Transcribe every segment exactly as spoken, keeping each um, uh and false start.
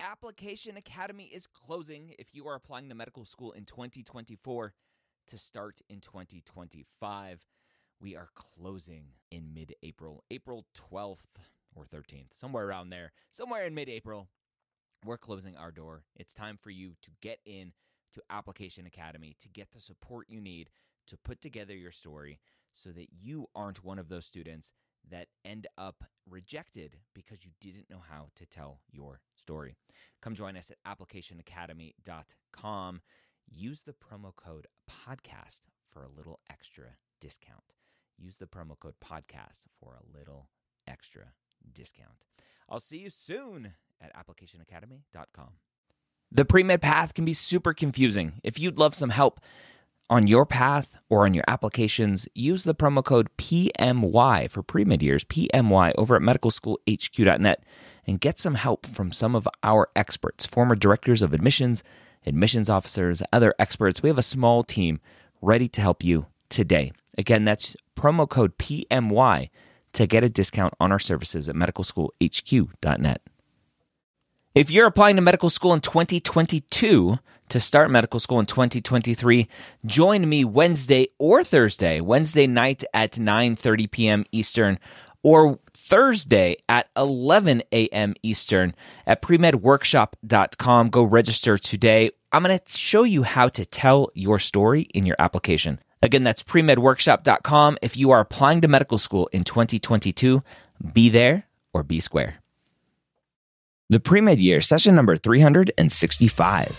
Application Academy is closing if you are applying to medical school in twenty twenty-four to start in twenty twenty-five. We are closing in mid-April, April twelfth or thirteenth, somewhere around there, somewhere in mid-April. We're closing our door. It's time for you to get in to Application Academy to get the support you need to put together your story so that you aren't one of those students that end up rejected because you didn't know how to tell your story. Come join us at application academy dot com. Use the promo code podcast for a little extra discount. Use the promo code podcast for a little extra discount. I'll see you soon at application academy dot com. The pre-med path can be super confusing. If you'd love some help on your path or on your applications, use the promo code P M Y for pre-med years, P M Y, over at medical school h q dot net and get some help from some of our experts, former directors of admissions, admissions officers, other experts. We have a small team ready to help you today. Again, that's promo code P M Y to get a discount on our services at medical school h q dot net. If you're applying to medical school in twenty twenty-two to start medical school in twenty twenty-three, join me Wednesday or Thursday, Wednesday night at nine thirty p.m. Eastern, or Thursday at eleven a.m. Eastern at pre med workshop dot com. Go register today. I'm going to show you how to tell your story in your application. Again, that's pre med workshop dot com. If you are applying to medical school in twenty twenty-two, be there or be square. The Pre-Med Year, session number three hundred sixty-five.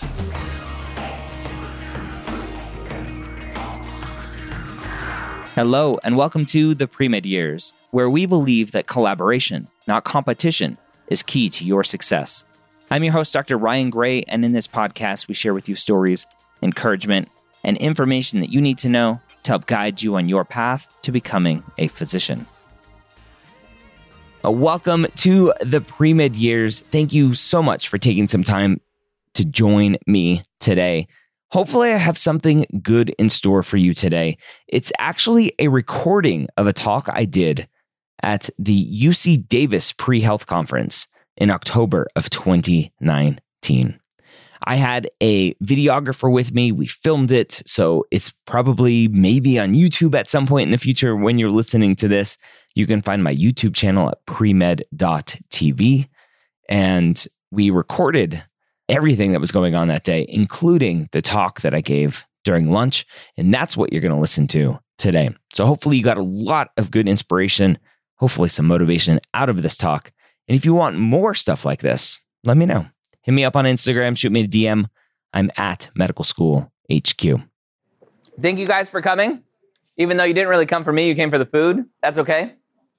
Hello, and welcome to the Pre-Med Years, where we believe that collaboration, not competition, is key to your success. I'm your host, Doctor Ryan Gray, and in this podcast, we share with you stories, encouragement, and information that you need to know to help guide you on your path to becoming a physician. Uh, welcome to the Pre-Med Years. Thank you so much for taking some time to join me today. Hopefully I have something good in store for you today. It's actually a recording of a talk I did at the U C Davis Pre-Health Conference in October of twenty nineteen. I had a videographer with me. We filmed it, so it's probably maybe on YouTube at some point in the future when you're listening to this. You can find my YouTube channel at premed dot t v. And we recorded everything that was going on that day, including the talk that I gave during lunch. And that's what you're going to listen to today. So hopefully you got a lot of good inspiration, hopefully some motivation out of this talk. And if you want more stuff like this, let me know. Hit me up on Instagram, shoot me a D M. I'm at Medical School H Q. Thank you guys for coming. Even though you didn't really come for me, you came for the food. That's okay.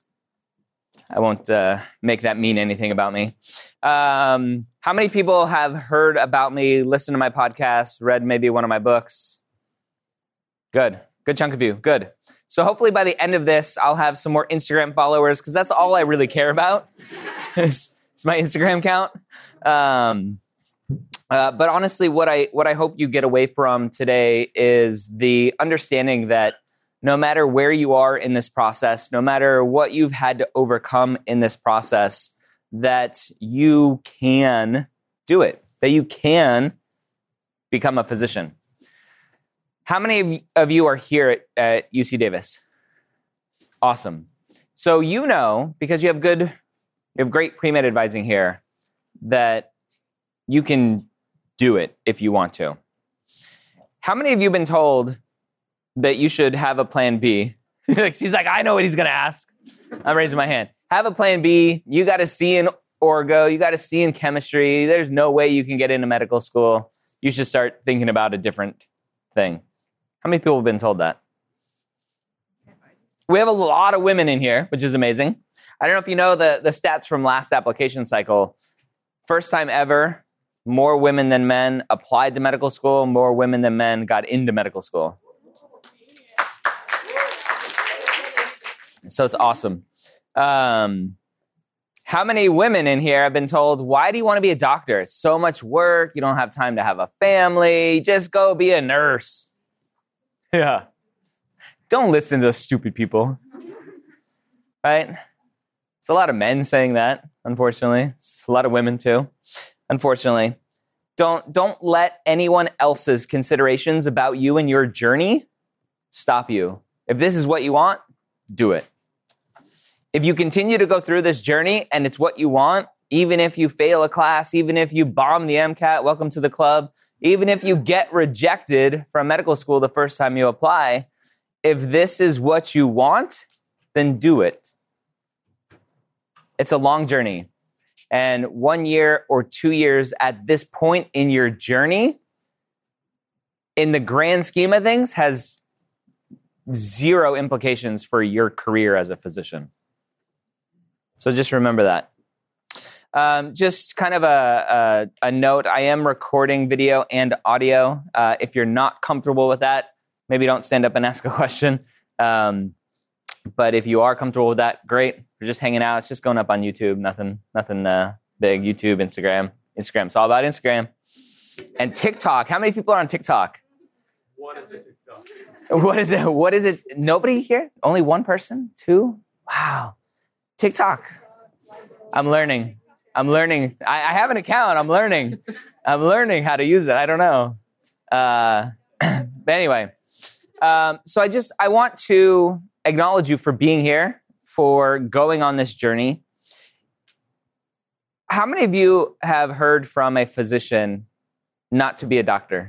I won't uh, make that mean anything about me. Um, how many people have heard about me, listened to my podcast, read maybe one of my books? Good. Good chunk of you. Good. So hopefully by the end of this, I'll have some more Instagram followers because that's all I really care about is, is my Instagram count. Um, uh, but honestly, what I what I hope you get away from today is the understanding that no matter where you are in this process, no matter what you've had to overcome in this process, that you can do it, that you can become a physician. How many of you are here at, at U C Davis? Awesome. So you know, because you have good, you have great pre-med advising here, that you can do it if you want to. How many of you have been told that you should have a plan B? She's like, I know what he's going to ask. I'm raising my hand. Have a plan B. You got a C in orgo. You got a C in chemistry. There's no way you can get into medical school. You should start thinking about a different thing. How many people have been told that? We have a lot of women in here, which is amazing. I don't know if you know the, the stats from last application cycle. First time ever, more women than men applied to medical school. More women than men got into medical school. So it's awesome. Um, how many women in here have been told, why do you want to be a doctor? It's so much work. You don't have time to have a family. Just go be a nurse. Yeah. Don't listen to those stupid people. Right? It's a lot of men saying that, unfortunately. It's a lot of women too. unfortunately. Don't, don't let anyone else's considerations about you and your journey stop you. If this is what you want, do it. If you continue to go through this journey and it's what you want, even if you fail a class, even if you bomb the MCAT, welcome to the club, even if you get rejected from medical school the first time you apply, if this is what you want, then do it. It's a long journey. And one year or two years at this point in your journey, in the grand scheme of things, has zero implications for your career as a physician. So just remember that. Um, just kind of a, a, a note, I am recording video and audio. Uh, if you're not comfortable with that, maybe don't stand up and ask a question. Um, but if you are comfortable with that, great. We're just hanging out. It's just going up on YouTube. Nothing, nothing uh, big. YouTube, Instagram. Instagram. It's all about Instagram. And TikTok. How many people are on TikTok? What is it, TikTok? What is it? What is it? Nobody here? Only one person? Two? Wow. TikTok. I'm learning. I'm learning. I, I have an account. I'm learning. I'm learning how to use it. I don't know. Uh, but anyway, um, so I just, I want to acknowledge you for being here, for going on this journey. How many of you have heard from a physician not to be a doctor?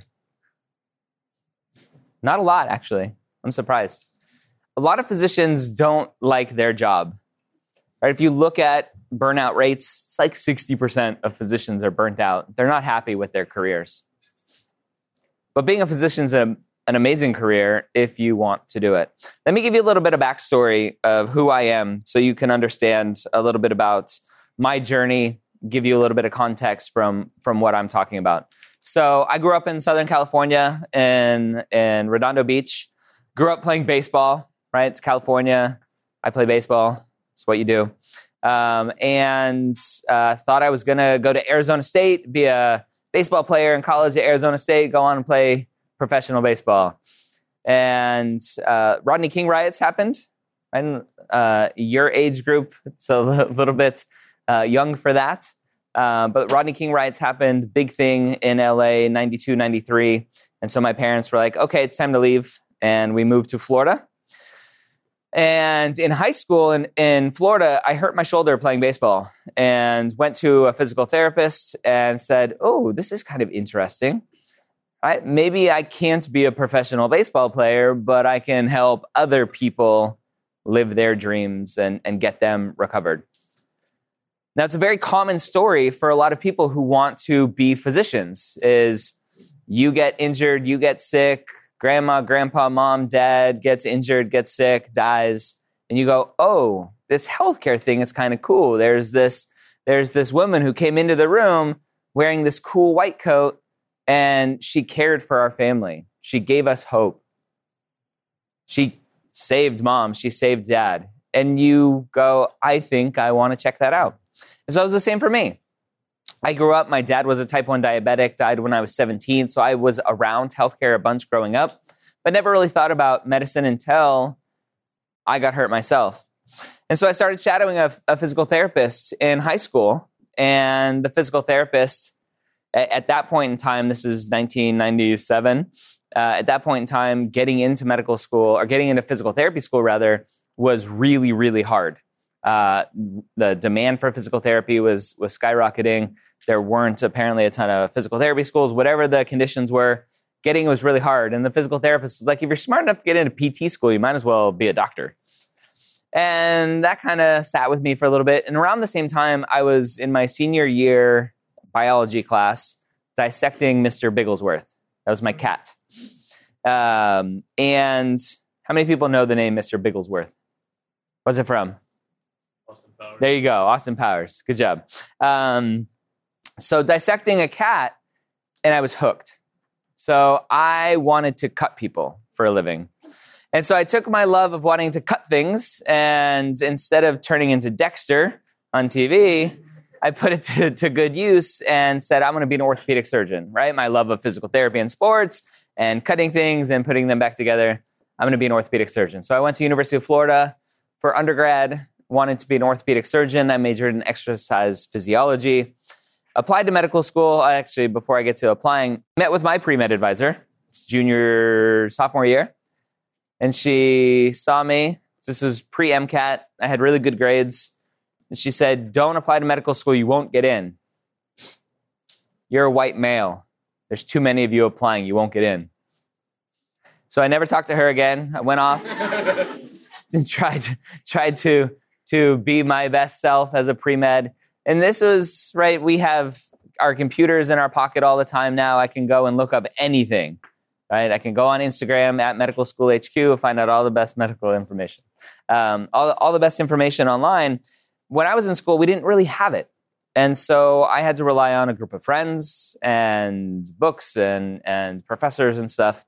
Not a lot, actually. I'm surprised. A lot of physicians don't like their job. Right? If you look at burnout rates, it's like sixty percent of physicians are burnt out. They're not happy with their careers. But being a physician is an, an amazing career if you want to do it. Let me give you a little bit of backstory of who I am so you can understand a little bit about my journey, give you a little bit of context from, from what I'm talking about. So I grew up in Southern California in, in Redondo Beach. Grew up playing baseball, right? It's California. I play baseball. It's what you do. Um, and uh, thought I was going to go to Arizona State, be a baseball player in college at Arizona State, go on and play professional baseball. And uh, Rodney King riots happened. And uh, your age group, it's a little bit uh, young for that. Uh, but Rodney King riots happened, big thing in L A, ninety-two, ninety-three. And so my parents were like, okay, it's time to leave. And we moved to Florida. And in high school in, in Florida, I hurt my shoulder playing baseball and went to a physical therapist and said, oh, this is kind of interesting. I, maybe I can't be a professional baseball player, but I can help other people live their dreams and, and get them recovered. Now, it's a very common story for a lot of people who want to be physicians is you get injured, you get sick, grandma, grandpa, mom, dad gets injured, gets sick, dies, and you go, oh, this healthcare thing is kind of cool. There's this, there's this woman who came into the room wearing this cool white coat, and she cared for our family. She gave us hope. She saved mom. She saved dad. And you go, I think I want to check that out. And so it was the same for me. I grew up, my dad was a type one diabetic, died when I was seventeen, so I was around healthcare a bunch growing up, but never really thought about medicine until I got hurt myself. And so I started shadowing a, a physical therapist in high school, and the physical therapist, at, at that point in time, this is nineteen ninety-seven, uh, at that point in time, getting into medical school, or getting into physical therapy school rather, was really, really hard. Uh, the demand for physical therapy was was skyrocketing. There weren't apparently a ton of physical therapy schools. Whatever the conditions were, getting was really hard. And the physical therapist was like, if you're smart enough to get into P T school, you might as well be a doctor. And that kind of sat with me for a little bit. And around the same time, I was in my senior year biology class dissecting Mister Bigglesworth. That was my cat. Um, and how many people know the name Mister Bigglesworth? What's it from? There you go, Austin Powers. Good job. Um, so dissecting a cat, and I was hooked. So I wanted to cut people for a living. And so I took my love of wanting to cut things, and instead of turning into Dexter on T V, I put it to, to good use and said, I'm going to be an orthopedic surgeon, right? My love of physical therapy and sports and cutting things and putting them back together. I'm going to be an orthopedic surgeon. So I went to University of Florida for undergrad, wanted to be an orthopedic surgeon. I majored in exercise physiology. applied to medical school. I actually, before I get to applying, met with my pre-med advisor. It's junior, sophomore year. And she saw me. This was pre-MCAT. I had really good grades. And she said, don't apply to medical school. You won't get in. You're a white male. There's too many of you applying. You won't get in. So I never talked to her again. I went off and tried, tried to, to be my best self as a pre-med. And this was, right, we have our computers in our pocket all the time now. I can go and look up anything, right? I can go on Instagram at Medical School H Q and find out all the best medical information. Um, all, all the best information online. When I was in school, we didn't really have it. And so I had to rely on a group of friends and books and, and professors and stuff.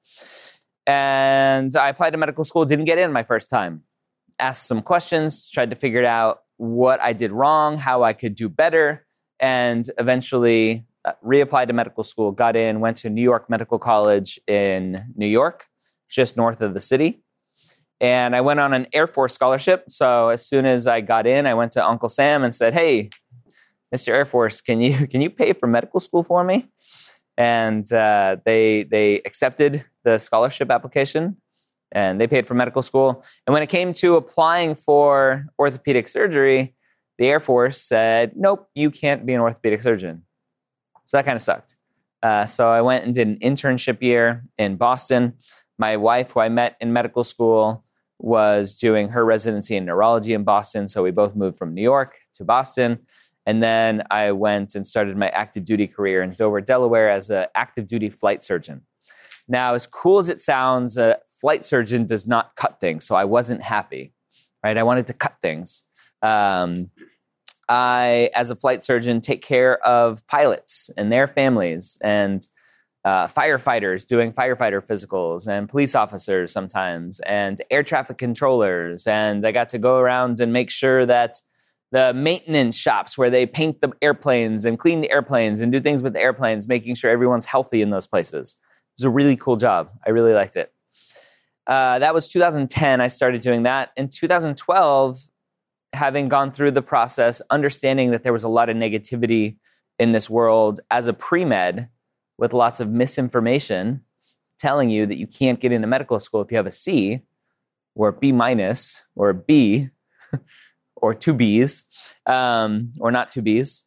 And I applied to medical school, didn't get in my first time. Asked some questions, tried to figure out what I did wrong, how I could do better, and eventually uh, reapplied to medical school, got in, went to New York Medical College in New York, just north of the city. And I went on an Air Force scholarship. So as soon as I got in, I went to Uncle Sam and said, hey, Mister Air Force, can you can you pay for medical school for me? And uh, they they accepted the scholarship application, and they paid for medical school. And when it came to applying for orthopedic surgery, the Air Force said, nope, you can't be an orthopedic surgeon. So that kind of sucked. Uh, so I went and did an internship year in Boston. My wife, who I met in medical school, was doing her residency in neurology in Boston. So we both moved from New York to Boston. And then I went and started my active duty career in Dover, Delaware as an active duty flight surgeon. Now, as cool as it sounds, a flight surgeon does not cut things. So I wasn't happy, right? I wanted to cut things. Um, I, as a flight surgeon, take care of pilots and their families and uh, firefighters doing firefighter physicals and police officers sometimes and air traffic controllers. And I got to go around and make sure that the maintenance shops where they paint the airplanes and clean the airplanes and do things with the airplanes, making sure everyone's healthy in those places. It was a really cool job. I really liked it. Uh, that was two thousand ten. I started doing that. In two thousand twelve, having gone through the process, understanding that there was a lot of negativity in this world as a pre-med with lots of misinformation telling you that you can't get into medical school if you have a C or a B minus or a B or two Bs, um, or not two Bs.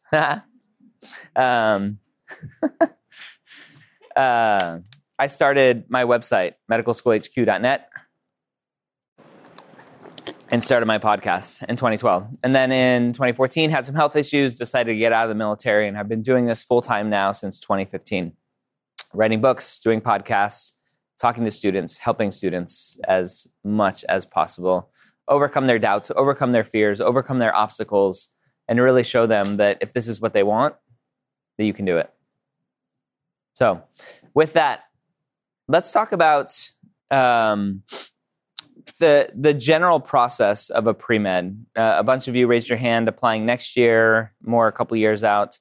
um, uh, I started my website, medical school h q dot net, and started my podcast in twenty twelve. And then in twenty fourteen, had some health issues, decided to get out of the military, and I've been doing this full-time now since twenty fifteen. Writing books, doing podcasts, talking to students, helping students as much as possible overcome their doubts, overcome their fears, overcome their obstacles, and really show them that if this is what they want, that you can do it. So with that, let's talk about um, the, the general process of a pre-med. Uh, a bunch of you raised your hand applying next year, more a couple years out.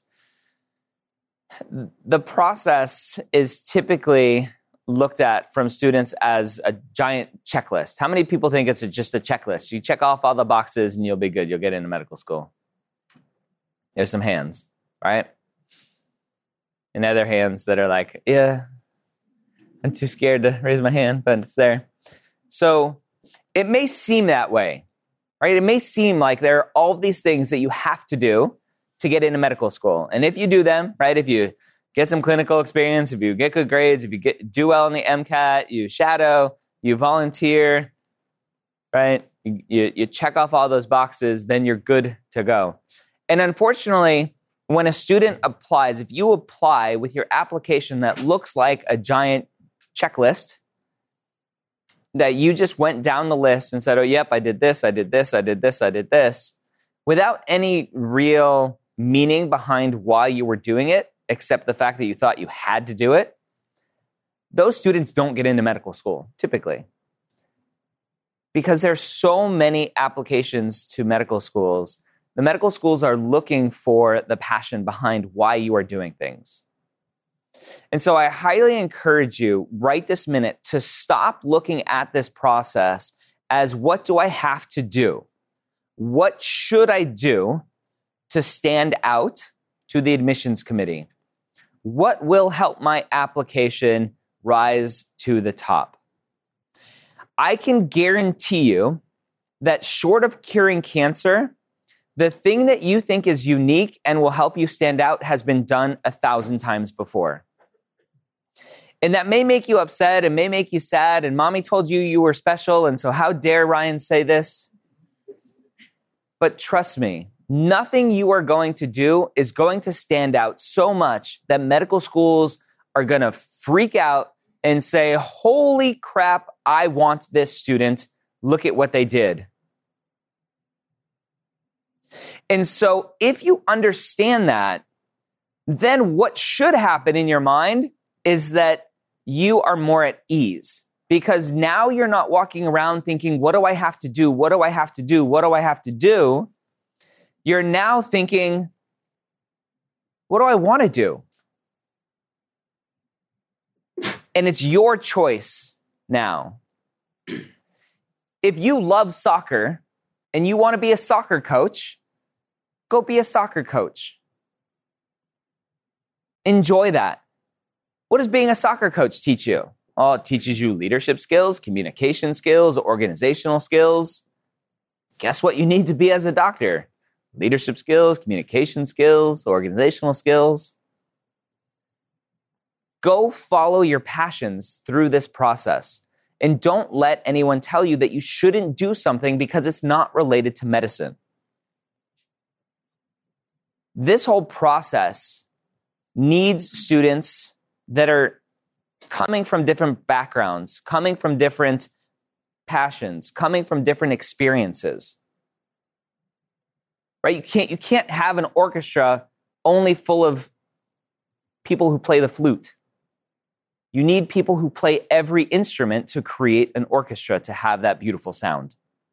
The process is typically looked at from students as a giant checklist. How many people think it's a, just a checklist? You check off all the boxes and you'll be good. You'll get into medical school. There's some hands, right? And other hands that are like, yeah, I'm too scared to raise my hand, but it's there. So it may seem that way, right? It may seem like there are all of these things that you have to do to get into medical school. And if you do them, right, if you get some clinical experience, if you get good grades, if you get do well in the MCAT, you shadow, you volunteer, right? You, you, you check off all those boxes, then you're good to go. And unfortunately, when a student applies, if you apply with your application that looks like a giant checklist, that you just went down the list and said, oh, yep, I did this, I did this, I did this, I did this, without any real meaning behind why you were doing it, except the fact that you thought you had to do it, those students don't get into medical school, typically. Because there's so many applications to medical schools, the medical schools are looking for the passion behind why you are doing things. And so I highly encourage you right this minute to stop looking at this process as what do I have to do? What should I do to stand out to the admissions committee? What will help my application rise to the top? I can guarantee you that short of curing cancer, the thing that you think is unique and will help you stand out has been done a thousand times before. And that may make you upset and may make you sad, and mommy told you you were special, and so how dare Ryan say this? But trust me, nothing you are going to do is going to stand out so much that medical schools are going to freak out and say, holy crap, I want this student. Look at what they did. And so if you understand that, then what should happen in your mind is that you are more at ease, because now you're not walking around thinking, what do I have to do? What do I have to do? What do I have to do? You're now thinking, what do I want to do? And it's your choice now. If you love soccer and you want to be a soccer coach, go be a soccer coach. Enjoy that. What does being a soccer coach teach you? Oh, it teaches you leadership skills, communication skills, organizational skills. Guess what you need to be as a doctor? Leadership skills, communication skills, organizational skills. Go follow your passions through this process. And don't let anyone tell you that you shouldn't do something because it's not related to medicine. This whole process needs students that are coming from different backgrounds, coming from different passions, coming from different experiences. Right? You can't, you can't have an orchestra only full of people who play the flute. You need people who play every instrument to create an orchestra to have that beautiful sound.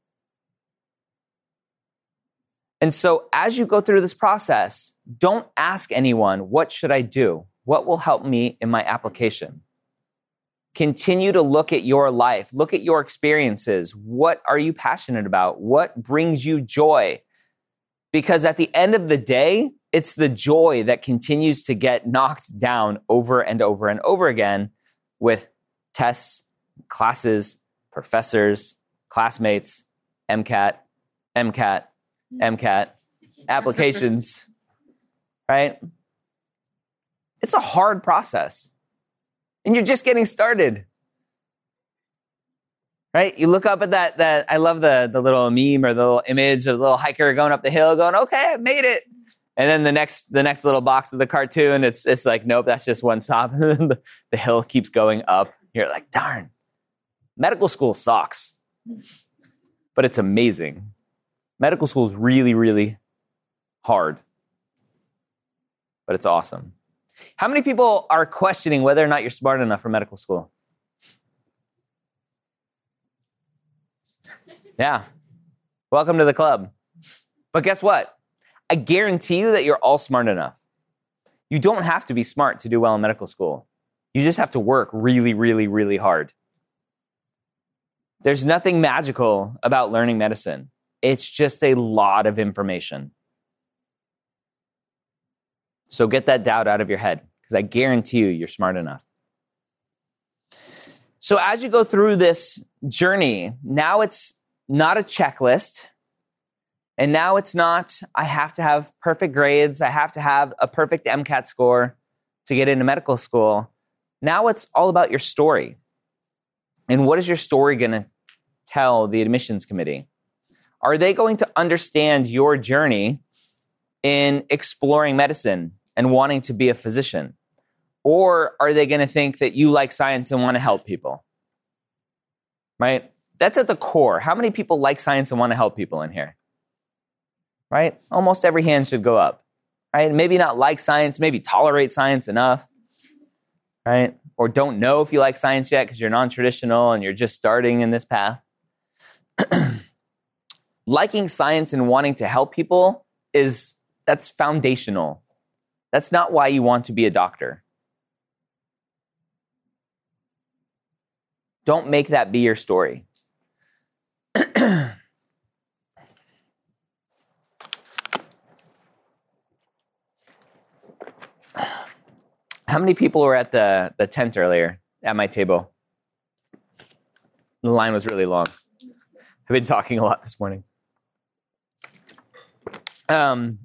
And so as you go through this process, don't ask anyone, what should I do? What will help me in my application? Continue to look at your life, look at your experiences. What are you passionate about? What brings you joy? Because at the end of the day, it's the joy that continues to get knocked down over and over and over again with tests, classes, professors, classmates, MCAT, MCAT, MCAT, applications, right? It's a hard process. And you're just getting started. Right? You look up at that, that I love the, the little meme or the little image of the little hiker going up the hill going, okay, I made it. And then the next the next little box of the cartoon, it's it's like, nope, that's just one stop. the, the hill keeps going up. You're like, darn, medical school sucks. But it's amazing. Medical school is really, really hard. But it's awesome. How many people are questioning whether or not you're smart enough for medical school? Yeah. Welcome to the club. But guess what? I guarantee you that you're all smart enough. You don't have to be smart to do well in medical school. You just have to work really, really, really hard. There's nothing magical about learning medicine. It's just a lot of information. So get that doubt out of your head, because I guarantee you you're smart enough. So as you go through this journey, now it's not a checklist. And now it's not, I have to have perfect grades. I have to have a perfect MCAT score to get into medical school. Now it's all about your story. And what is your story going to tell the admissions committee? Are they going to understand your journey in exploring medicine and wanting to be a physician? Or are they going to think that you like science and want to help people? Right? That's at the core. How many people like science and want to help people in here? Right? Almost every hand should go up. Right? Maybe not like science, maybe tolerate science enough. Right? Or don't know if you like science yet because you're non-traditional and you're just starting in this path. Liking science and wanting to help people is, that's foundational. That's not why you want to be a doctor. Don't make that be your story. How many people were at the, the tent earlier at my table? The line was really long. I've been talking a lot this morning. Um,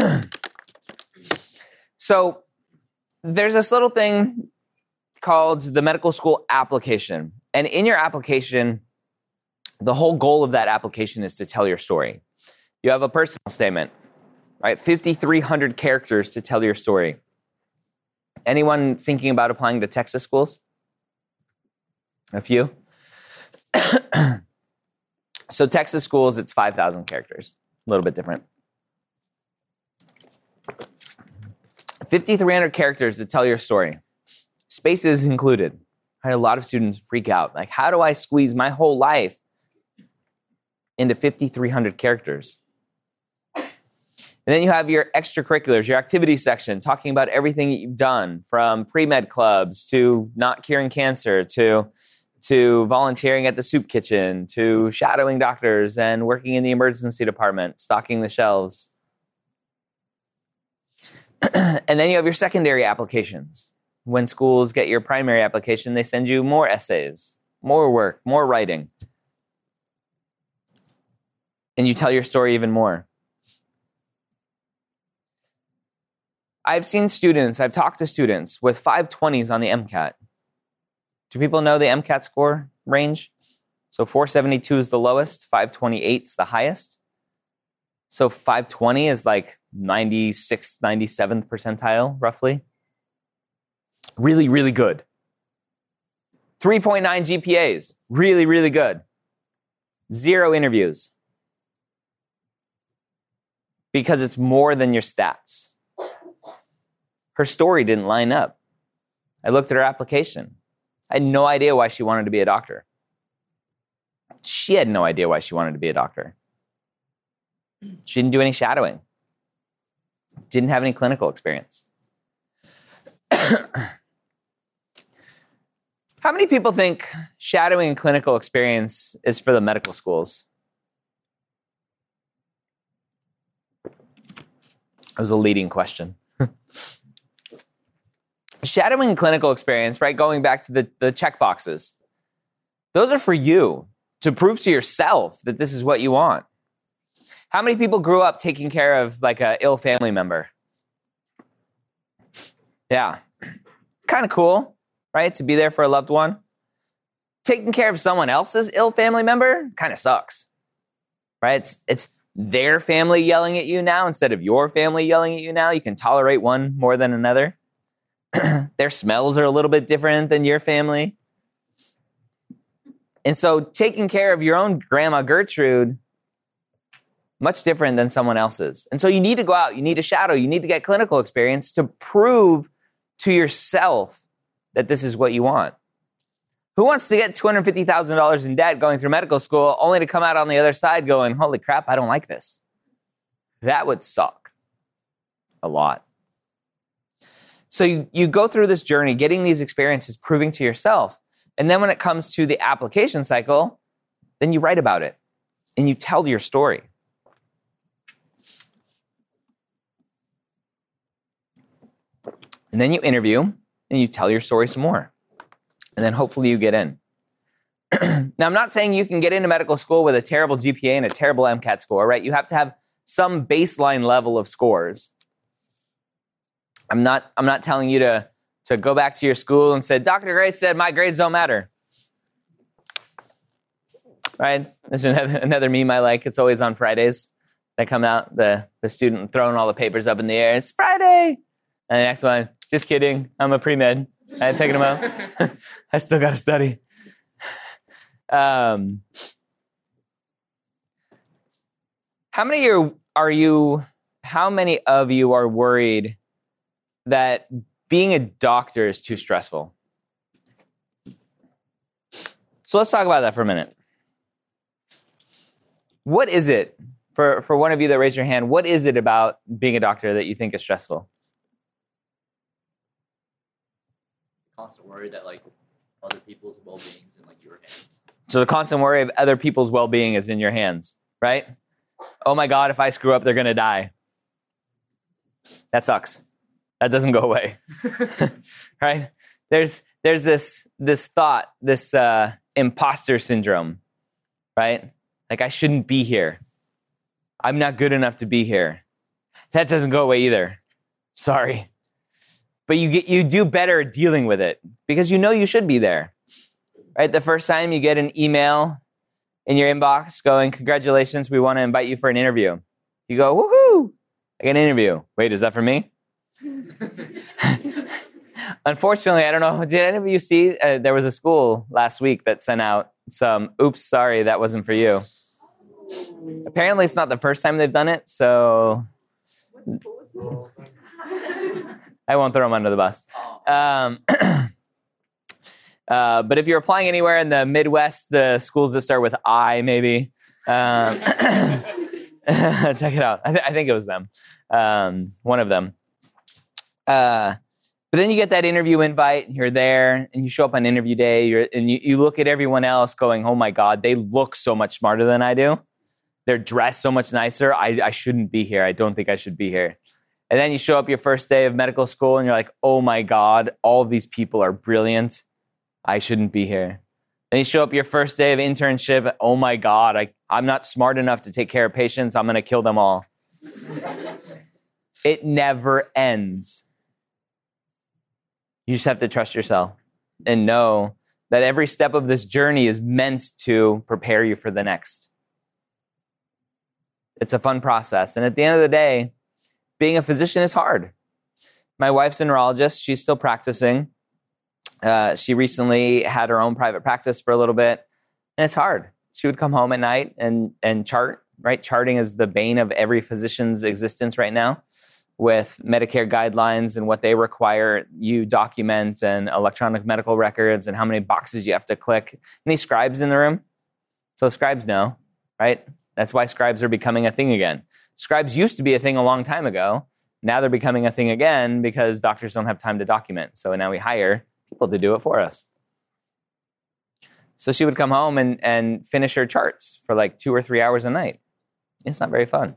so there's this little thing called the medical school application. And in your application, the whole goal of that application is to tell your story. You have a personal statement, right? fifty-three hundred characters to tell your story. Anyone thinking about applying to Texas schools? A few? So Texas schools, it's five thousand characters. A little bit different. fifty-three hundred characters to tell your story. Spaces included. I had a lot of students freak out. Like, how do I squeeze my whole life into fifty-three hundred characters? And then you have your extracurriculars, your activity section, talking about everything that you've done, from pre-med clubs to not curing cancer to, to volunteering at the soup kitchen to shadowing doctors and working in the emergency department, stocking the shelves. And then you have your secondary applications. When schools get your primary application, they send you more essays, more work, more writing. And you tell your story even more. I've seen students, I've talked to students with five twenties on the MCAT. Do people know the MCAT score range? So four seventy-two is the lowest, five twenty-eight is the highest. So five twenty is like ninety-sixth, ninety-seventh percentile, roughly. Really, really good. three point nine G P As, really, really good. Zero interviews. Because it's more than your stats. Her story didn't line up. I looked at her application. I had no idea why she wanted to be a doctor. She had no idea why she wanted to be a doctor. She didn't do any shadowing. Didn't have any clinical experience. How many people think shadowing and clinical experience is for the medical schools? That was a leading question. Shadowing and clinical experience, right? Going back to the, the check boxes. Those are for you to prove to yourself that this is what you want. How many people grew up taking care of like an ill family member? Yeah. Kind of cool, right? To be there for a loved one. Taking care of someone else's ill family member kind of sucks, right? It's, it's their family yelling at you now instead of your family yelling at you now. You can tolerate one more than another. Their smells are a little bit different than your family. And so taking care of your own Grandma Gertrude, much different than someone else's. And so you need to go out, you need to shadow, you need to get clinical experience to prove to yourself that this is what you want. Who wants to get two hundred fifty thousand dollars in debt going through medical school only to come out on the other side going, holy crap, I don't like this? That would suck a lot. So you, you go through this journey, getting these experiences, proving to yourself. And then when it comes to the application cycle, then you write about it and you tell your story. And then you interview and you tell your story some more. And then hopefully you get in. Now, I'm not saying you can get into medical school with a terrible G P A and a terrible MCAT score, right? You have to have some baseline level of scores. I'm not, I'm not telling you to, to go back to your school and say, Doctor Gray said my grades don't matter. Right? There's another, another meme I like. It's always on Fridays. They come out, the, the student throwing all the papers up in the air. It's Friday. And the next one, just kidding. I'm a pre-med. I had taken them out. I still got to study. Um, how many are, are you, how many of you are worried that being a doctor is too stressful? So let's talk about that for a minute. What is it, for, for one of you that raised your hand, what is it about being a doctor that you think is stressful? Constant worry that like other people's well-being is in like your hands. So the constant worry of other people's well-being is in your hands, right? Oh my God, if I screw up, they're going to die. That sucks. That doesn't go away, right? There's there's this this thought, this uh, imposter syndrome, right? Like I shouldn't be here. I'm not good enough to be here. That doesn't go away either. Sorry. But you get you do better at dealing with it because you know you should be there. Right? The first time you get an email in your inbox going, congratulations, we want to invite you for an interview. You go, woohoo, I get an interview. Wait, is that for me? Unfortunately, I don't know, did any of you see, uh, there was a school last week that sent out some, oops, sorry, that wasn't for you. Apparently, it's not the first time they've done it, so What school was this? I won't throw them under the bus. Um, uh, but if you're applying anywhere in the Midwest, the schools that start with I, maybe, um, check it out. I, th- I think it was them, um, one of them. Uh, but then you get that interview invite, you're there, and you show up on interview day, you're, and you, you look at everyone else going, oh my God, they look so much smarter than I do. They're dressed so much nicer. I, I shouldn't be here. I don't think I should be here. And then you show up your first day of medical school and you're like, oh my God, all of these people are brilliant. I shouldn't be here. Then you show up your first day of internship. Oh my God, I, I'm not smart enough to take care of patients. I'm going to kill them all. It never ends. You just have to trust yourself and know that every step of this journey is meant to prepare you for the next. It's a fun process. And at the end of the day, being a physician is hard. My wife's a neurologist. She's still practicing. Uh, she recently had her own private practice for a little bit. And it's hard. She would come home at night and, and chart, right? Charting is the bane of every physician's existence right now with Medicare guidelines and what they require you document and electronic medical records and how many boxes you have to click. Any scribes in the room? So scribes know, right? That's why scribes are becoming a thing again. Scribes used to be a thing a long time ago. Now they're becoming a thing again because doctors don't have time to document. So now we hire people to do it for us. So she would come home and, and finish her charts for like two or three hours a night. It's not very fun.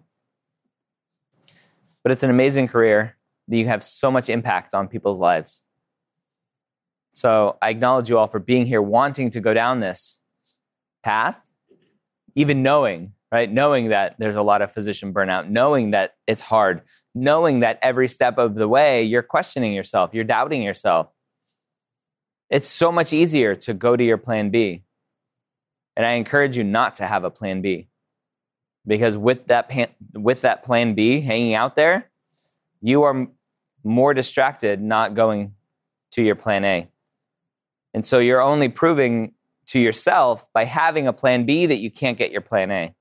But it's an amazing career that you have so much impact on people's lives. So I acknowledge you all for being here, wanting to go down this path, even knowing right? Knowing that there's a lot of physician burnout, knowing that it's hard, knowing that every step of the way you're questioning yourself, you're doubting yourself. It's so much easier to go to your plan B. And I encourage you not to have a plan B. Because with that, pan, with that plan B hanging out there, you are more distracted not going to your plan A. And so you're only proving to yourself by having a plan B that you can't get your plan A.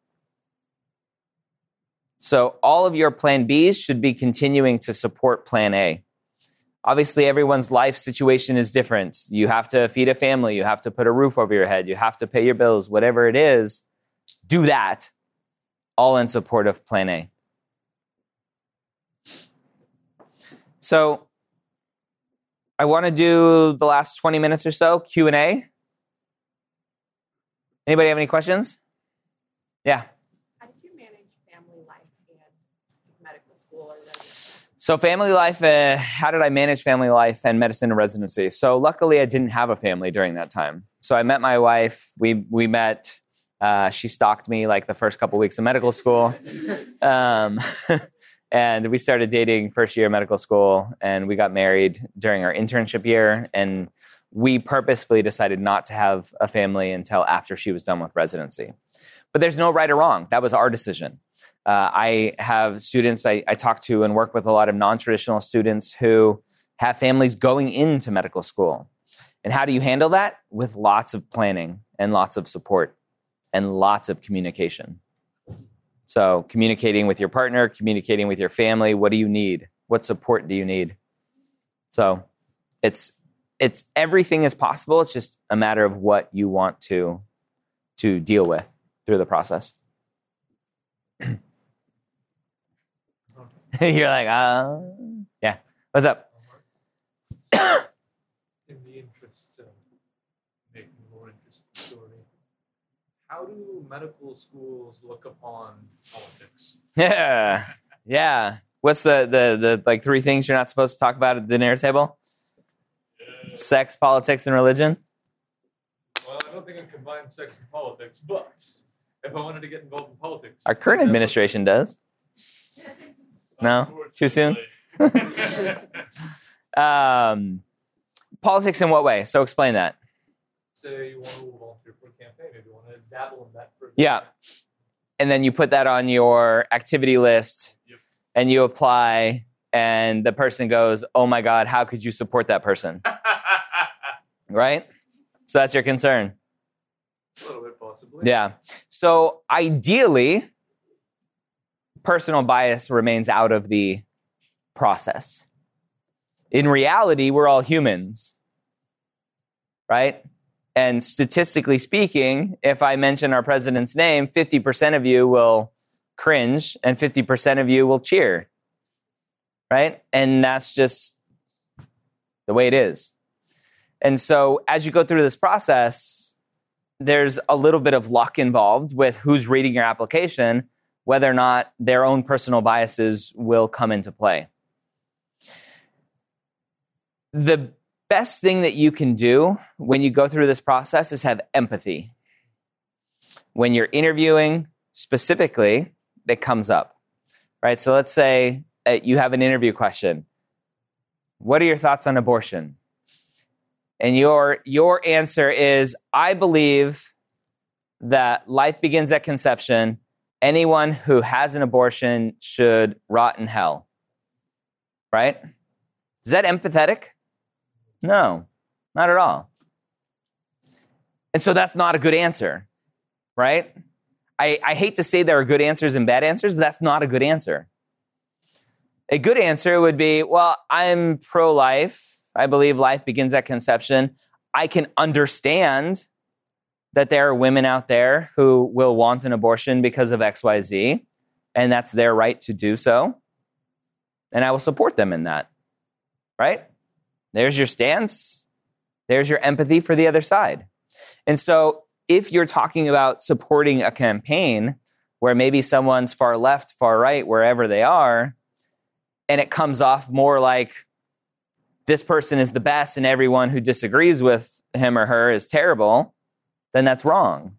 So all of your plan Bs should be continuing to support plan A. Obviously, everyone's life situation is different. You have to feed a family. You have to put a roof over your head. You have to pay your bills, whatever it is. Do that, all in support of plan A. So I want to do the last twenty minutes or so, Q and A. Anybody have any questions? Yeah. How did you manage family life and medical school or residency? So family life, uh, how did I manage family life and medicine and residency? So luckily I didn't have a family during that time. So I met my wife, we we met, uh, she stalked me like the first couple weeks of medical school. Um, and we started dating first year of medical school and we got married during our internship year. And we purposefully decided not to have a family until after she was done with residency. But there's no right or wrong. That was our decision. Uh, I have students I, I talk to and work with a lot of non-traditional students who have families going into medical school. And how do you handle that? With lots of planning and lots of support and lots of communication. So communicating with your partner, communicating with your family. What do you need? What support do you need? So it's it's everything is possible. It's just a matter of what you want to, to deal with through the process. You're like, uh, yeah. What's up? In the interest of making a more interesting story, how do medical schools look upon politics? Yeah, yeah. What's the, the, the like three things you're not supposed to talk about at the dinner table? Uh, Sex, politics, and religion? Well, I don't think I combine sex and politics, but if I wanted to get involved in politics, Our current that would- administration does. No? Too soon? Unfortunately. Um, politics in what way? So explain that. Say you want to volunteer for a campaign, if you want to dabble in that for a Yeah. And then you put that on your activity list Yep. and you apply, and the person goes, oh my God, how could you support that person? Right? So that's your concern. A little bit possibly. Yeah. So ideally, personal bias remains out of the process. In reality, we're all humans, right? And statistically speaking, if I mention our president's name, fifty percent of you will cringe and fifty percent of you will cheer, right? And that's just the way it is. And so as you go through this process, there's a little bit of luck involved with who's reading your application, whether or not their own personal biases will come into play. The best thing that you can do when you go through this process is have empathy. When you're interviewing specifically, that comes up, right? So let's say uh, you have an interview question. What are your thoughts on abortion? And your, your answer is, I believe that life begins at conception. Anyone who has an abortion should rot in hell, right? Is that empathetic? No, not at all. And so that's not a good answer, right? I, I hate to say there are good answers and bad answers, but that's not a good answer. A good answer would be, well, I'm pro-life. I believe life begins at conception. I can understand that there are women out there who will want an abortion because of X Y Z, and that's their right to do so. And I will support them in that, right? There's your stance. There's your empathy for the other side. And so if you're talking about supporting a campaign where maybe someone's far left, far right, wherever they are, and it comes off more like this person is the best and everyone who disagrees with him or her is terrible, then that's wrong.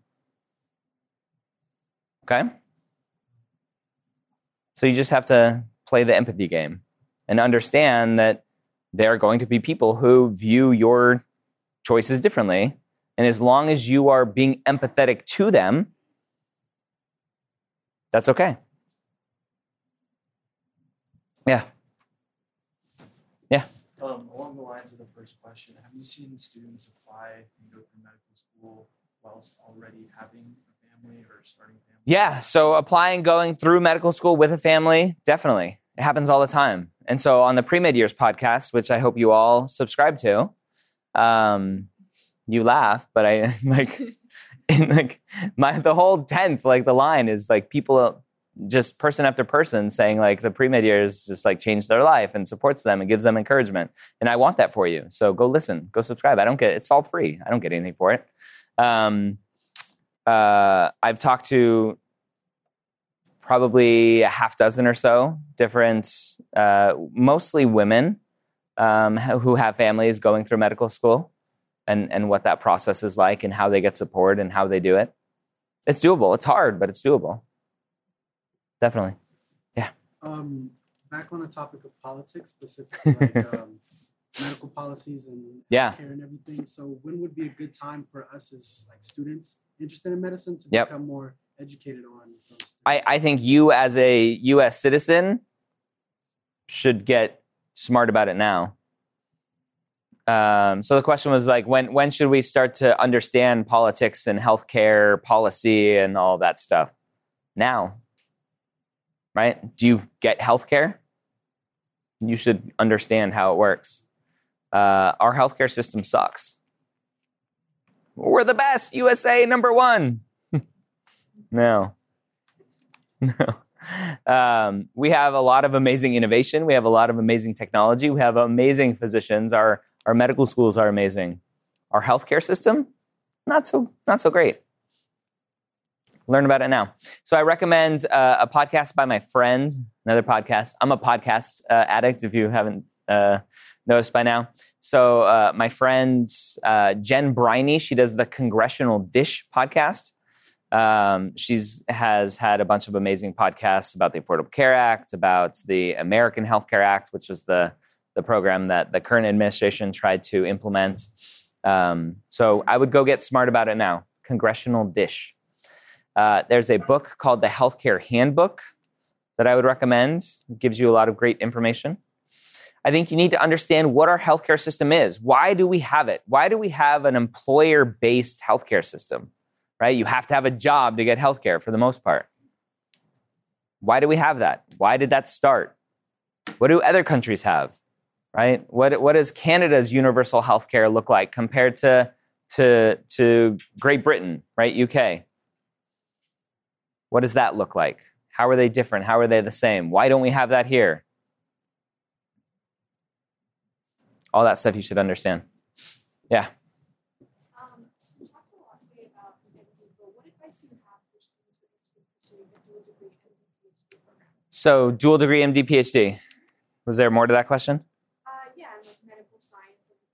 Okay? So you just have to play the empathy game and understand that there are going to be people who view your choices differently. And as long as you are being empathetic to them, that's okay. Yeah. Yeah. Um, along the lines of the first question, have you seen students apply and go through medical school whilst already having a family or starting a family? Yeah. So applying, going through medical school with a family, definitely. It happens all the time. And so on the Pre-Med Years podcast, which I hope you all subscribe to, um, you laugh, but I like, in like my the whole tenth, like the line is like people, just person after person saying like the Pre-Med Years just like changed their life and supports them and gives them encouragement. And I want that for you. So go listen, go subscribe. I don't get, it's all free. I don't get anything for it. Um, uh, I've talked to probably a half dozen or so different, uh, mostly women um, who have families going through medical school and, and what that process is like and how they get support and how they do it. It's doable. It's hard, but it's doable. Definitely. Yeah. Um, back on the topic of politics, specifically like um, medical policies and Yeah. care and everything. So when would be a good time for us as like students interested in medicine to Yep. become more educated on those? I, I think you as a U S citizen should get smart about it now. Um, so the question was like, when when should we start to understand politics and healthcare policy and all that stuff? Now, right? Do you get healthcare? You should understand how it works. Uh, our healthcare system sucks. We're the best, U S A number one. No. No. Um, we have a lot of amazing innovation. We have a lot of amazing technology. We have amazing physicians. Our our medical schools are amazing. Our healthcare system, not so not so great. learn about it now. So I recommend uh, a podcast by my friend, another podcast. I'm a podcast uh, addict, if you haven't uh, noticed by now. So uh, my friend uh, Jen Briney, she does the Congressional Dish podcast. Um, she's has had a bunch of amazing podcasts about the Affordable Care Act, about the American Health Care Act, which is the, the program that the current administration tried to implement. Um, so I would go get smart about it now. Congressional Dish. Uh, there's a book called The Healthcare Handbook that I would recommend. It gives you a lot of great information. I think you need to understand what our healthcare system is. Why do we have it? Why do we have an employer-based healthcare system? Right? You have to have a job to get healthcare for the most part. Why do we have that? Why did that start? What do other countries have? Right? What, what does Canada's universal healthcare look like compared to, to, to Great Britain, right? U K? What does that look like? How are they different? How are they the same? Why don't we have that here? All that stuff you should understand. Yeah. Um, so you talked a lot today about M D, but what advice do you have for students who are interested in pursuing a dual degree M D PhD program? So dual degree M D PhD. Was there more to that question? Uh, yeah, and like medical science and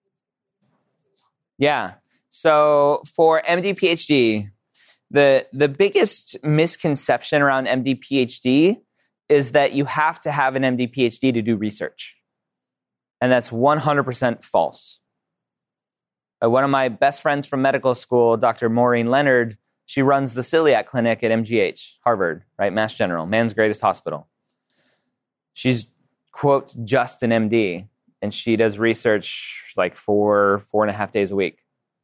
Yeah. So for M D PhD, the the biggest misconception around M D PhD is that you have to have an M D PhD to do research. And that's one hundred percent false. Uh, one of my best friends from medical school, Doctor Maureen Leonard, she runs the celiac clinic at M G H, Harvard, right? Mass General, man's greatest hospital. She's, quote, just an M D, and she does research like four, four and a half days a week,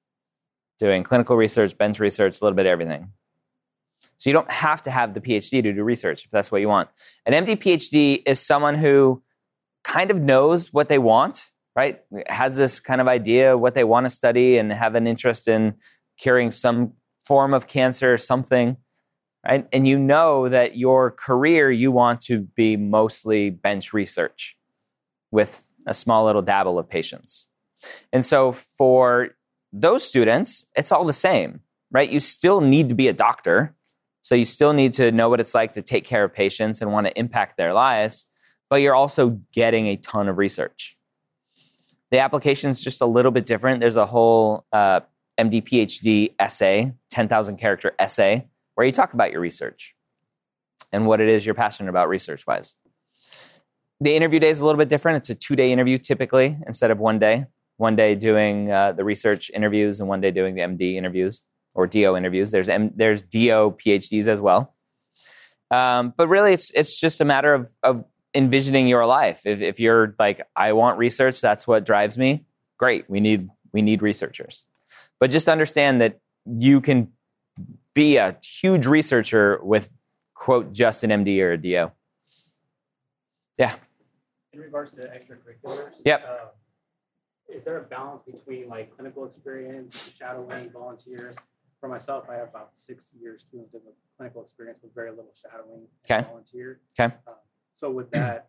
doing clinical research, bench research, a little bit of everything. So you don't have to have the PhD to do research if that's what you want. An M D PhD is someone who kind of knows what they want, right? Has this kind of idea what they want to study and have an interest in curing some form of cancer or something, right? And you know that your career, you want to be mostly bench research with a small little dabble of patients. And so for those students, it's all the same, right? You still need to be a doctor. So you still need to know what it's like to take care of patients and want to impact their lives, but you're also getting a ton of research. The application is just a little bit different. There's a whole uh, M D PhD essay, ten thousand character essay, where you talk about your research and what it is you're passionate about research-wise. The interview day is a little bit different. It's a two-day interview typically instead of one day. One day doing uh, the research interviews and one day doing the M D interviews or D O interviews. There's M- there's D O PhDs as well. Um, but really, it's it's just a matter of, of envisioning your life. If, if you're like, I want research, that's what drives me, great. We need we need researchers. But just understand that you can be a huge researcher with, quote, just an M D or a D O. Yeah. In regards to extracurriculars, Yep. uh, is there a balance between like clinical experience, shadowing, volunteer? For myself, I have about six years cumulative of clinical experience with very little shadowing and Okay. volunteer. Okay. Um, so would that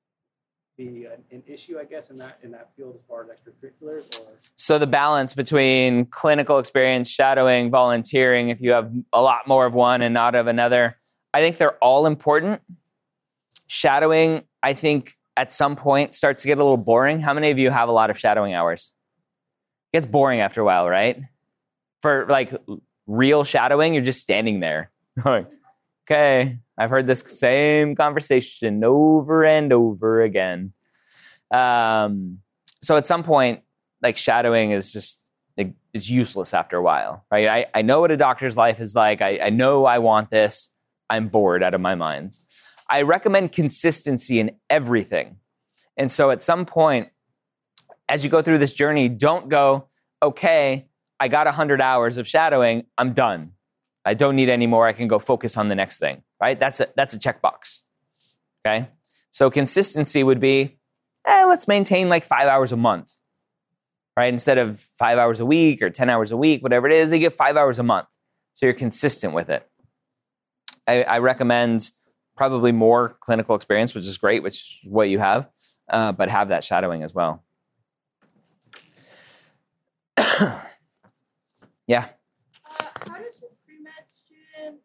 be an, an issue, I guess, in that in that field as far as extracurriculars? Or So the balance between clinical experience, shadowing, volunteering, if you have a lot more of one and not of another, I think they're all important. Shadowing, I think at some point starts to get a little boring. How many of you have a lot of shadowing hours? It gets boring after a while, right? For like real shadowing, you're just standing there. Okay, I've heard this same conversation over and over again. Um, so at some point, like shadowing is just, like, it's useless after a while, right? I, I know what a doctor's life is like. I, I know I want this. I'm bored out of my mind. I recommend consistency in everything. And so at some point, as you go through this journey, don't go, okay, I got one hundred hours of shadowing. I'm done. I don't need any more. I can go focus on the next thing, right? That's a, that's a checkbox, okay? So consistency would be, eh, let's maintain like five hours a month, right? Instead of five hours a week or ten hours a week, whatever it is, you get five hours a month. So you're consistent with it. I, I recommend probably more clinical experience, which is great, which is what you have, uh, but have that shadowing as well. Yeah. Uh, how does a pre-med student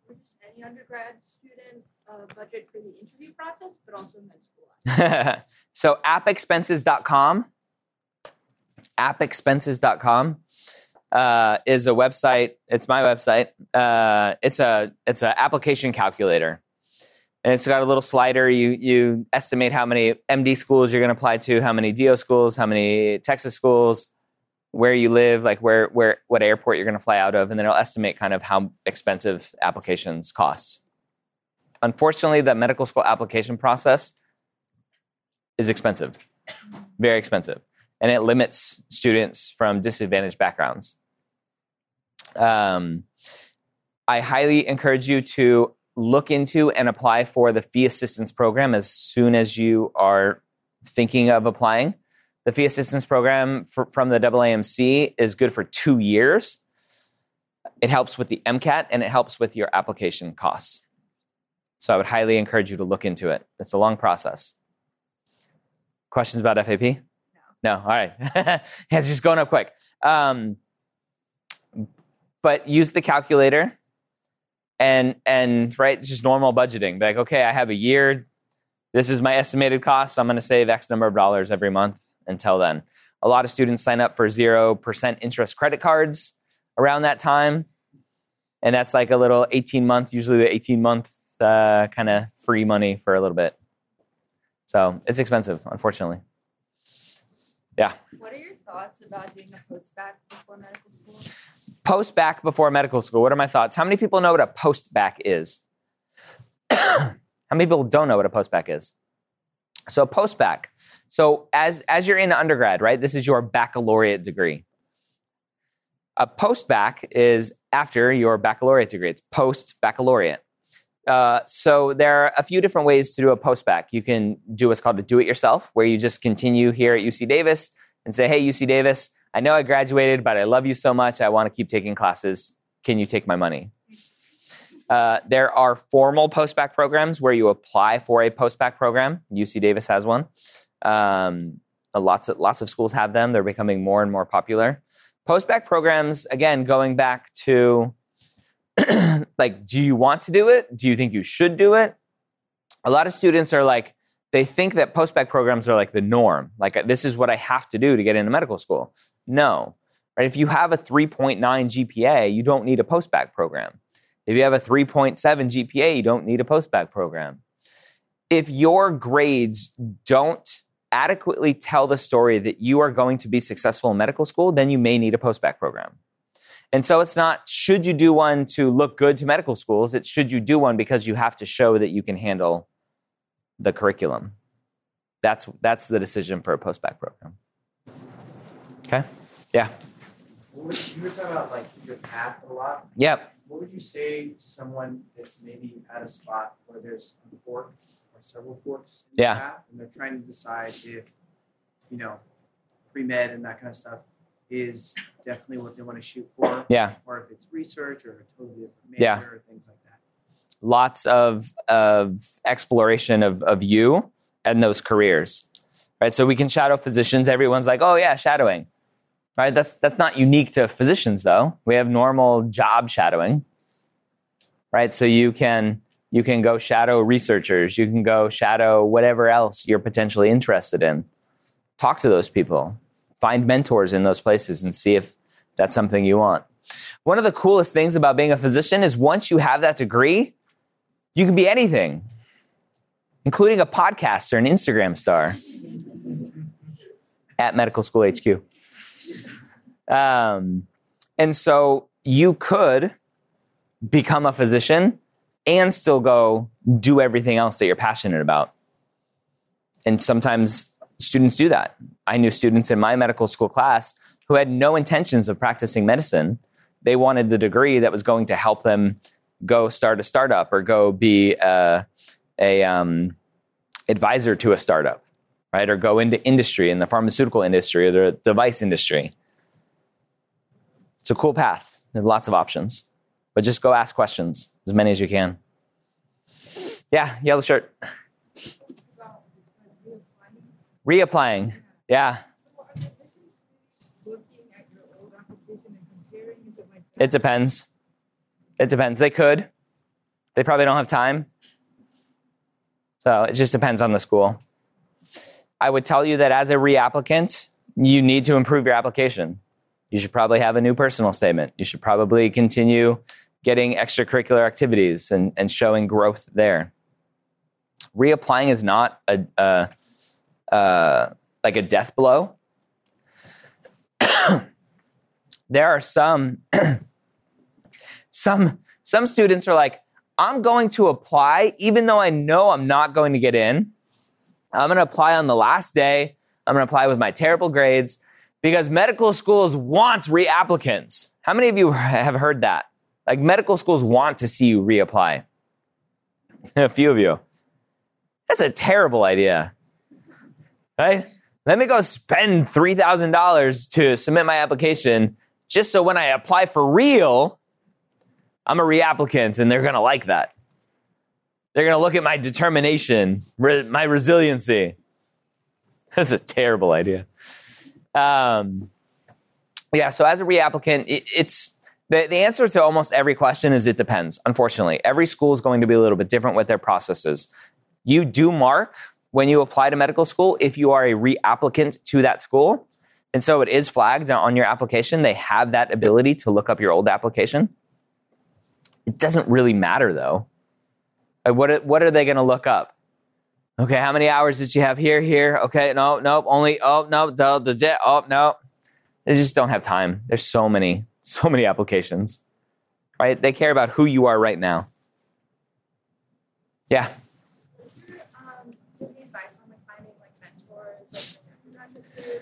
undergrad student uh, budget for the interview process, but also med school. So app expenses dot com, app expenses dot com uh, is a website. It's my website. Uh, it's a it's an application calculator. And it's got a little slider. You you estimate how many M D schools you're going to apply to, how many D O schools, how many Texas schools, where you live, like where where what airport you're going to fly out of, and then it'll estimate kind of how expensive applications cost. Unfortunately, the medical school application process is expensive, very expensive, and it limits students from disadvantaged backgrounds. Um, I highly encourage you to look into and apply for the fee assistance program as soon as you are thinking of applying. The fee assistance program for, from the A A M C is good for two years. It helps with the MCAT and it helps with your application costs. So I would highly encourage you to look into it. It's a long process. Questions about F A P? No. No, all right. Yeah, it's just going up quick. Um, but use the calculator. And, and right, it's just normal budgeting. Like, okay, I have a year. This is my estimated cost. So I'm going to save X number of dollars every month until then. A lot of students sign up for zero percent interest credit cards around that time. And that's like a little eighteen month, usually the eighteen month uh, kind of free money for a little bit. So it's expensive, unfortunately. Yeah. What are your thoughts about doing a post-bac before medical school? Post-bac before medical school. What are my thoughts? How many people know what a post-bac is? How many people don't know what a post-bac is? So post-bac. So as, as you're in undergrad, right, this is your baccalaureate degree. A post-bac is after your baccalaureate degree. It's post-baccalaureate. Uh, so there are a few different ways to do a post-bac. You can do what's called a do-it-yourself, where you just continue here at U C Davis and say, hey, U C Davis, I know I graduated, but I love you so much. I want to keep taking classes. Can you take my money? Uh, there are formal post-bac programs where you apply for a post-bac program. U C Davis has one. Um, lots of, lots of schools have them. They're becoming more and more popular. Post-bac programs, again, going back to, like, do you want to do it? Do you think you should do it? A lot of students are like, they think that post-bac programs are like the norm. Like, this is what I have to do to get into medical school. No. Right? If you have a three point nine G P A, you don't need a post-bac program. If you have a three point seven G P A, you don't need a post-bac program. If your grades don't adequately tell the story that you are going to be successful in medical school, then you may need a post-bac program. And so it's not, should you do one to look good to medical schools? It's, should you do one because you have to show that you can handle the curriculum? That's, that's the decision for a post-bac program. Okay? Yeah. What would, you were talking about like your path a lot. Yep. What would you say to someone that's maybe at a spot where there's a fork or several forks in Yeah. the path, and they're trying to decide if, you know, pre-med and that kind of stuff is definitely what they want to shoot for, Yeah. or if it's research or a totally different major Yeah. or things like that. Lots of, of exploration of, of you and those careers, right? So we can shadow physicians. Everyone's like, oh yeah, shadowing, right? That's, that's not unique to physicians though. We have normal job shadowing, right? So you can, you can go shadow researchers. You can go shadow whatever else you're potentially interested in. Talk to those people. Find mentors in those places and see if that's something you want. One of the coolest things about being a physician is once you have that degree, you can be anything, including a podcaster, an Instagram star at Medical School H Q. Um, and so you could become a physician and still go do everything else that you're passionate about. And sometimes students do that. I knew students in my medical school class who had no intentions of practicing medicine. They wanted the degree that was going to help them go start a startup or go be a, a um, advisor to a startup, right? Or go into industry, in the pharmaceutical industry or the device industry. It's a cool path. There are lots of options. But just go ask questions, as many as you can. Yeah, yellow shirt. Reapplying. Yeah. It depends. It depends. They could. They probably don't have time. So it just depends on the school. I would tell you that as a reapplicant, you need to improve your application. You should probably have a new personal statement. You should probably continue getting extracurricular activities and, and showing growth there. Reapplying is not a, a, a like a death blow. There are some, some, some students are like, I'm going to apply even though I know I'm not going to get in. I'm going to apply on the last day. I'm going to apply with my terrible grades because medical schools want reapplicants. How many of you have heard that? Like medical schools want to see you reapply. A few of you. That's a terrible idea. Right? Let me go spend three thousand dollars to submit my application just so when I apply for real, I'm a reapplicant and they're going to like that. They're going to look at my determination, re- my resiliency. That's a terrible idea. Um, yeah, so as a reapplicant, it, it's the, the answer to almost every question is it depends, unfortunately. Every school is going to be a little bit different with their processes. You do mark when you apply to medical school if you are a reapplicant to that school. And so it is flagged on your application. They have that ability to look up your old application. It doesn't really matter, though. Like, what, what are they going to look up? Okay, how many hours did you have here, here? Okay, no, no, only, oh, no, the, the, oh, no. They just don't have time. There's so many, so many applications, right? They care about who you are right now. Yeah. What's your, um, do you have any advice on like finding like mentors, like when you're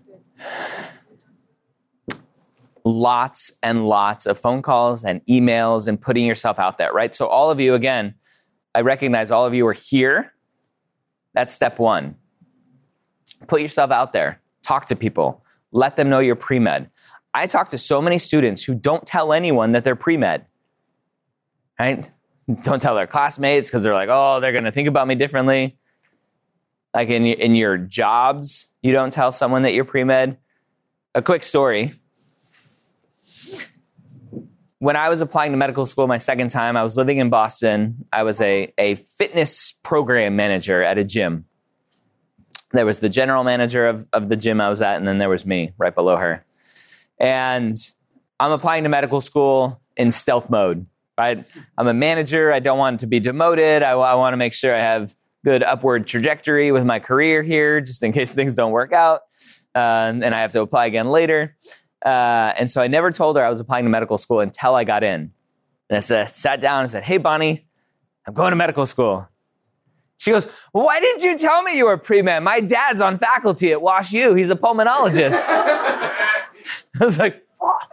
Lots and lots of phone calls and emails and putting yourself out there, right? So all of you, again, I recognize all of you are here. That's step one. Put yourself out there. Talk to people. Let them know you're pre-med. I talk to so many students who don't tell anyone that they're pre-med, right? Don't tell their classmates because they're like, oh, they're going to think about me differently. Like in, in your jobs, you don't tell someone that you're pre-med. A quick story. When I was applying to medical school my second time, I was living in Boston. I was a, a fitness program manager at a gym. There was the general manager of, of the gym I was at, and then there was me right below her. And I'm applying to medical school in stealth mode, right? I'm a manager. I don't want to be demoted. I, I want to make sure I have good upward trajectory with my career here, just in case things don't work out. Uh, and I have to apply again later. Uh, and so I never told her I was applying to medical school until I got in. And I said, sat down and said, hey, Bonnie, I'm going to medical school. She goes, well, why didn't you tell me you were pre-med? My dad's on faculty at Wash U. He's a pulmonologist. I was like, fuck.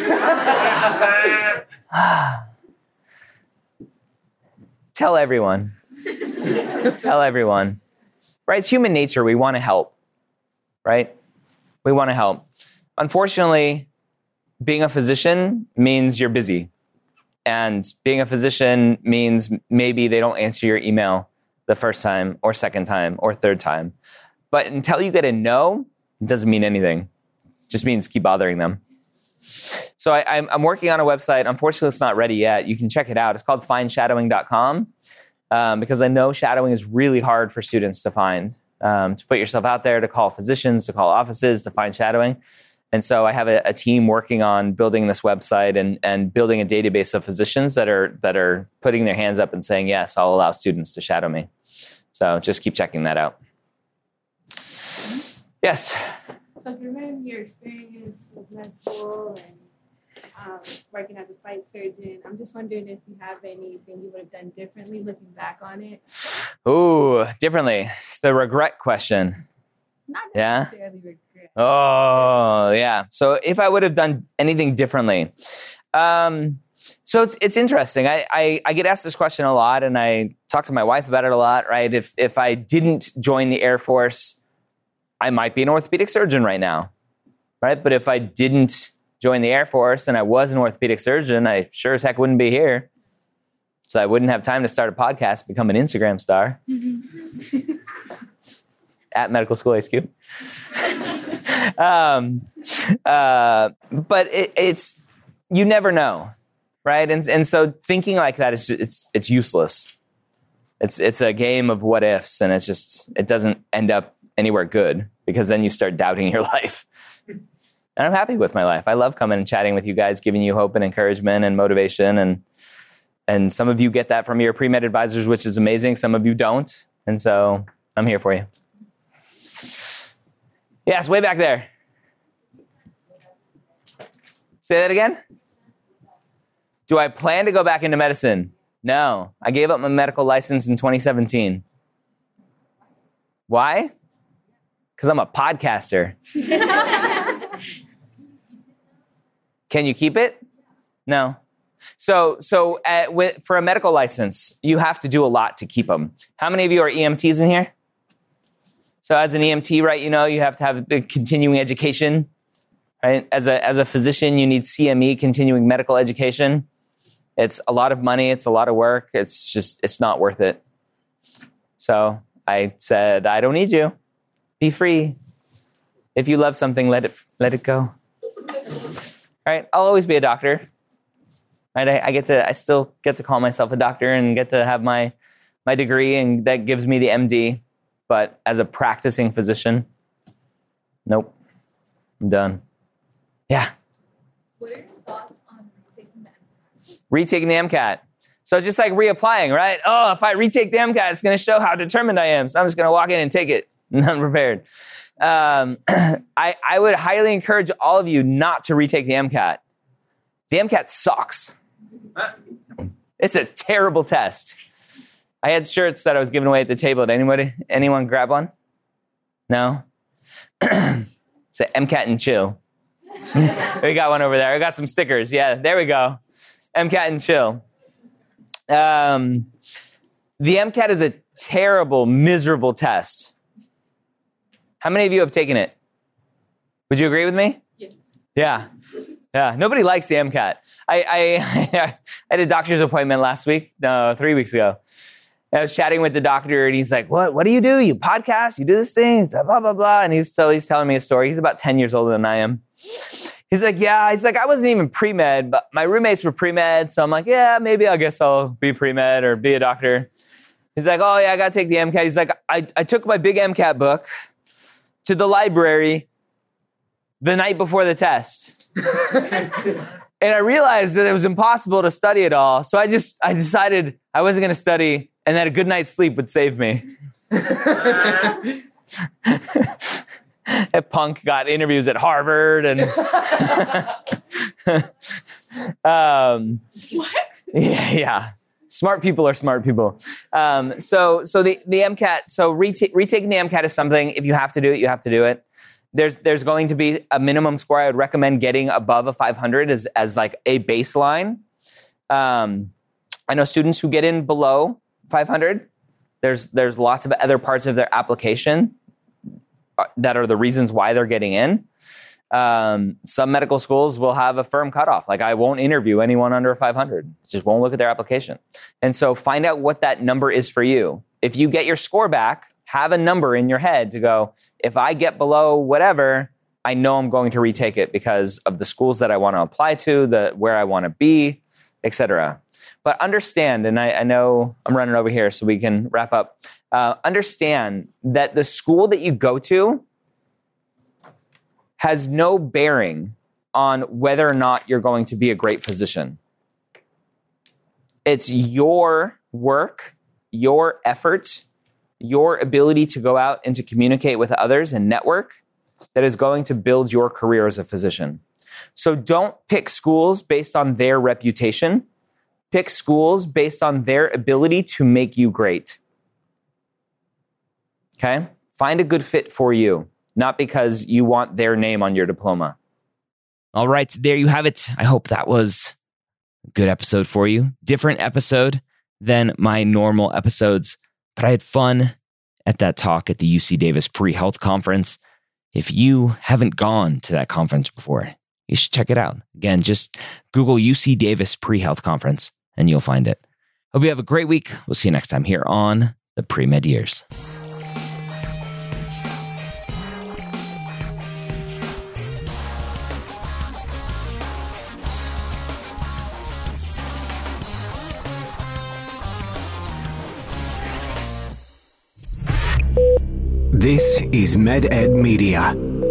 Tell everyone. Tell everyone. Right? It's human nature. We want to help. Right? We want to help. Unfortunately, being a physician means you're busy. And being a physician means maybe they don't answer your email the first time or second time or third time. But until you get a no, it doesn't mean anything. It just means keep bothering them. So I, I'm, I'm working on a website. Unfortunately, it's not ready yet. You can check it out. It's called find shadowing dot com um, because I know shadowing is really hard for students to find. Um, to put yourself out there, to call physicians, to call offices, to find shadowing. And so I have a, a team working on building this website and, and building a database of physicians that are that are putting their hands up and saying, yes, I'll allow students to shadow me. So just keep checking that out. Yes? So given your experience with med school and um, working as a flight surgeon, I'm just wondering if you have anything you would have done differently looking back on it. Ooh, differently. It's the regret question. Not Yeah? necessarily regret. Oh, yeah. So if I would have done anything differently. Um, so it's it's interesting. I, I, I get asked this question a lot, and I talk to my wife about it a lot, right? If if I didn't join the Air Force, I might be an orthopedic surgeon right now, right? But if I didn't join the Air Force and I was an orthopedic surgeon, I sure as heck wouldn't be here. So I wouldn't have time to start a podcast, become an Instagram star. At Medical School H Q. um, uh, but it, it's, you never know, right? And and so thinking like that is it's it's useless. It's it's a game of what ifs, and it's just it doesn't end up anywhere good because then you start doubting your life. And I'm happy with my life. I love coming and chatting with you guys, giving you hope and encouragement and motivation. And and some of you get that from your pre-med advisors, which is amazing. Some of you don't. And so I'm here for you. Yes, way back there. Say that again. Do I plan to go back into medicine? No. I gave up my medical license in twenty seventeen. Why? Because I'm a podcaster. Can you keep it? No. So, so at, with, for a medical license, you have to do a lot to keep them. How many of you are E M Ts in here? So as an E M T, right, you know, you have to have the continuing education, right? As a, as a physician, you need C M E, continuing medical education. It's a lot of money. It's a lot of work. It's just, it's not worth it. So I said, I don't need you. Be free. If you love something, let it, let it go. Right? I'll always be a doctor. Right? I, I get to, I still get to call myself a doctor and get to have my, my degree, and that gives me the M D. But as a practicing physician, nope, I'm done. Yeah. What are your thoughts on retaking the MCAT? Retaking the MCAT. So just like reapplying, right? Oh, if I retake the MCAT, it's going to show how determined I am. So I'm just going to walk in and take it. Unprepared. Um, I, I would highly encourage all of you not to retake the MCAT. The MCAT sucks. It's a terrible test. I had shirts that I was giving away at the table. Did anybody, anyone grab one? No? Say MCAT and chill. We got one over there. I got some stickers. Yeah, there we go. MCAT and chill. Um, the MCAT is a terrible, miserable test. How many of you have taken it? Would you agree with me? Yes. Yeah. Yeah. Nobody likes the MCAT. I, I, I had a doctor's appointment last week, no, three weeks ago. I was chatting with the doctor, and he's like, what, what do you do? You podcast? You do this thing? Blah, blah, blah. And he's, so he's telling me a story. He's about ten years older than I am. He's like, yeah. He's like, I wasn't even pre-med, but my roommates were pre-med. So I'm like, yeah, maybe I guess I'll be pre-med or be a doctor. He's like, oh, yeah, I got to take the MCAT. He's like, I, I took my big MCAT book to the library the night before the test. And I realized that it was impossible to study it all. So I just, I decided I wasn't going to study, and that a good night's sleep would save me. That punk got interviews at Harvard and... um, What? Yeah, yeah. Smart people are smart people. Um, so, so the, the MCAT, so reta- retaking the MCAT is something, if you have to do it, you have to do it. There's, there's going to be a minimum score. I would recommend getting above a five hundred as, as like a baseline. Um, I know students who get in below five hundred. There's, there's lots of other parts of their application that are the reasons why they're getting in. Um, some medical schools will have a firm cutoff. Like, I won't interview anyone under five hundred. Just won't look at their application. And so find out what that number is for you. If you get your score back, have a number in your head to go, if I get below whatever, I know I'm going to retake it because of the schools that I want to apply to, the where I want to be, et cetera. But understand, and I, I know I'm running over here so we can wrap up. Uh, understand that the school that you go to has no bearing on whether or not you're going to be a great physician. It's your work, your effort, your ability to go out and to communicate with others and network that is going to build your career as a physician. So don't pick schools based on their reputation. Pick schools based on their ability to make you great. Okay? Find a good fit for you, not because you want their name on your diploma. All right, there you have it. I hope that was a good episode for you. Different episode than my normal episodes, but I had fun at that talk at the U C Davis Pre-Health Conference. If you haven't gone to that conference before, you should check it out. Again, just Google U C Davis Pre-Health Conference and you'll find it. Hope you have a great week. We'll see you next time here on the Pre-Med Years. This is MedEd Media.